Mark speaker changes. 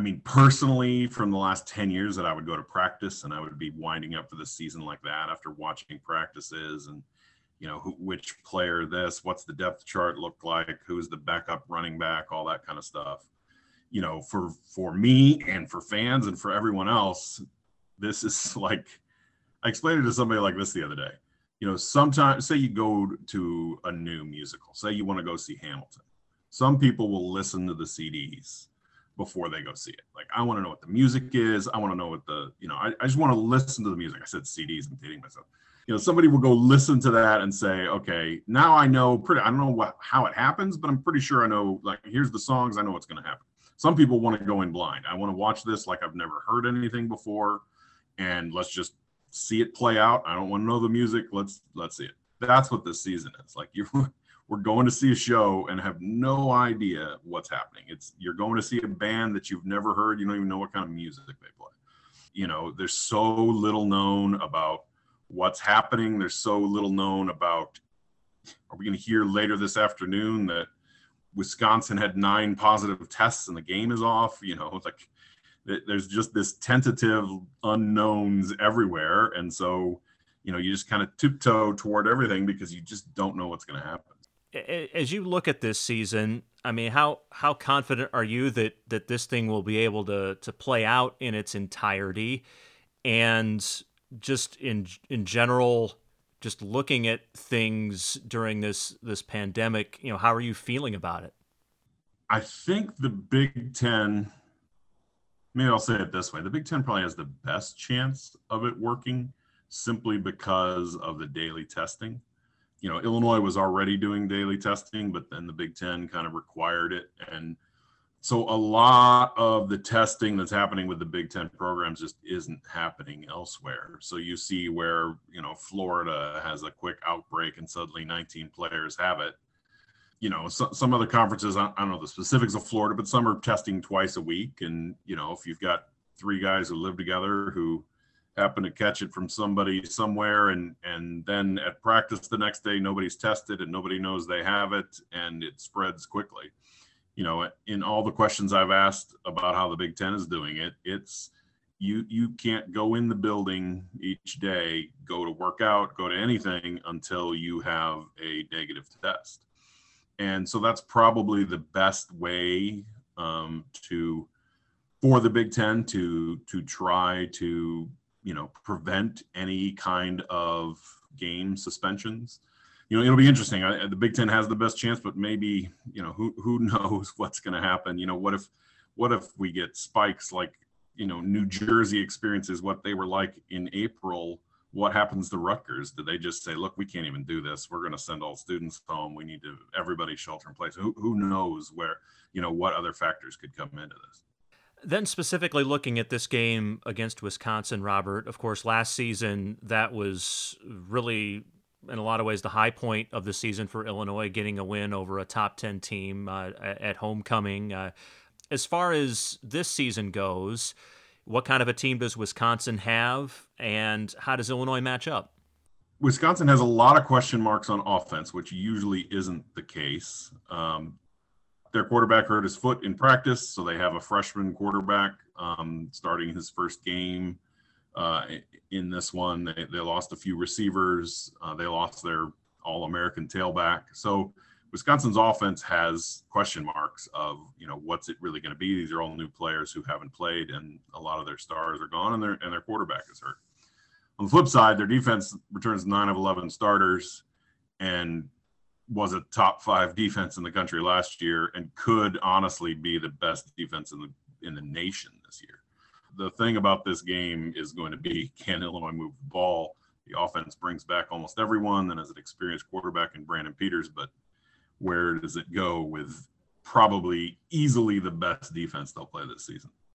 Speaker 1: mean, personally, from the last 10 years that I would go to practice and I would be winding up for the season like that after watching practices and, which player this, what's the depth chart look like, who's the backup running back, all that kind of stuff. For me and for fans and for everyone else, this is like, I explained it to somebody like this the other day. Sometimes, say you go to a new musical, say you want to go see Hamilton. Some people will listen to the CDs before they go see it. Like, I want to know what the music is. I want to know what I just want to listen to the music. I said CDs, I'm dating myself. Somebody will go listen to that and say, okay, now I know I don't know how it happens, but I'm pretty sure I know, like, here's the songs. I know what's going to happen. Some people want to go in blind. I want to watch this like I've never heard anything before, and let's just see it play out. I don't want to know the music. Let's see it. That's what this season is. Like, we're going to see a show and have no idea what's happening. You're going to see a band that you've never heard. You don't even know what kind of music they play. There's so little known about what's happening. There's so little known about, are we going to hear later this afternoon that Wisconsin had 9 positive tests and the game is off? Like, there's just this tentative unknowns everywhere. And so, you just kind of tiptoe toward everything because you just don't know what's going to happen.
Speaker 2: As you look at this season, I mean, how confident are you that this thing will be able to play out in its entirety? And just in general, just looking at things during this pandemic, how are you feeling about it?
Speaker 1: I think the Big Ten, maybe I'll say it this way, the Big Ten probably has the best chance of it working simply because of the daily testing. Illinois was already doing daily testing, but then the Big Ten kind of required it. And so a lot of the testing that's happening with the Big Ten programs just isn't happening elsewhere. So you see where, Florida has a quick outbreak and suddenly 19 players have it. Some other conferences, I don't know the specifics of Florida, but some are testing twice a week. And, if you've got 3 guys who live together who happen to catch it from somebody somewhere, and then at practice the next day, nobody's tested and nobody knows they have it, and it spreads quickly. In all the questions I've asked about how the Big Ten is doing it, it's you can't go in the building each day, go to work out, go to anything until you have a negative test. And so that's probably the best way for the Big Ten to try to prevent any kind of game suspensions. It'll be interesting. The Big Ten has the best chance, but maybe, who knows what's going to happen? What if we get spikes like, New Jersey experiences what they were like in April? What happens to Rutgers? Do they just say, look, we can't even do this. We're going to send all students home. We need everybody shelter in place. Who knows where, what other factors could come into this?
Speaker 2: Then specifically looking at this game against Wisconsin, Robert, of course, last season, that was really, in a lot of ways, the high point of the season for Illinois, getting a win over a top 10 team at homecoming. As far as this season goes, what kind of a team does Wisconsin have, and how does Illinois match up?
Speaker 1: Wisconsin has a lot of question marks on offense, which usually isn't the case. Their quarterback hurt his foot in practice, so they have a freshman quarterback starting his first game in this one. They lost a few receivers. They lost their All-American tailback. So Wisconsin's offense has question marks of, what's it really going to be? These are all new players who haven't played, and a lot of their stars are gone, and their quarterback is hurt. On the flip side, their defense returns 9 of 11 starters and was a top 5 defense in the country last year and could honestly be the best defense in the nation this year. The thing about this game is going to be, can Illinois move the ball? The offense brings back almost everyone and has an experienced quarterback in Brandon Peters, but where does it go with probably easily the best defense they'll play this season?